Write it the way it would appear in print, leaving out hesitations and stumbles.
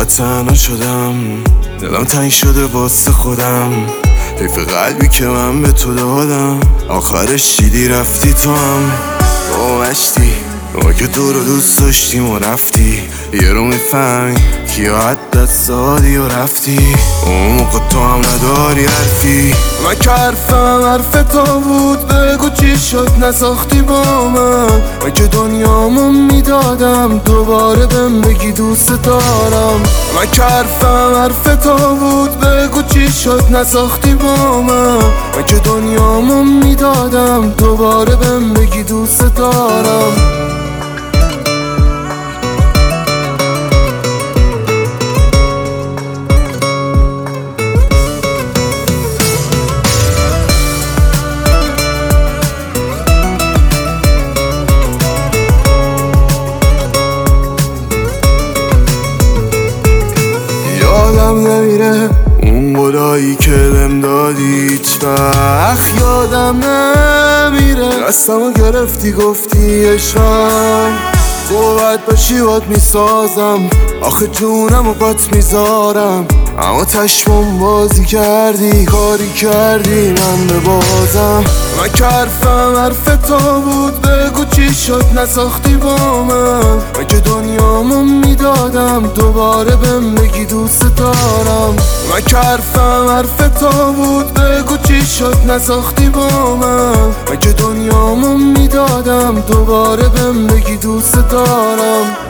تنها شدم، دلم تنگ شده واسه خودم. حیف قلبی که من به تو دادم، آخرش دیدی رفتی تو هم با مشتی. ما که تو رو دوست داشتیم و رفتی، یه رو میفهمی کیا حد دست دادی و رفتی. اون موقع تو هم نداری حرفی، من که حرفم حرف تو بود. بگو چی شد نساختی با من که دنیامو میدادم دوباره بهم بگی دوست دارم. من که حرفم حرف تو بود. بگو چی شد نساختی با من که دنیامو میدادم دوباره بهم بگی دوست دارم. یادم نمیره اون قولایی که بهم دادی، هیچ وقت یادم نمیره. دستمو گرفتی گفتی عشقم، تو باید باشی بات میسازم. آخه جونمو بات میذارم، اما چشمم بازی کردی، کاری کردی من ببازم. من که حرفم حرف تو بود. بگو چی شد نساختی با من که دنیامو میدادم دوباره بهم بگی دوست دارم. من که حرفم حرف تو بود. بگو چی شد نساختی با من که دنیامو میدادم دوباره بهم بگی دوست دارم.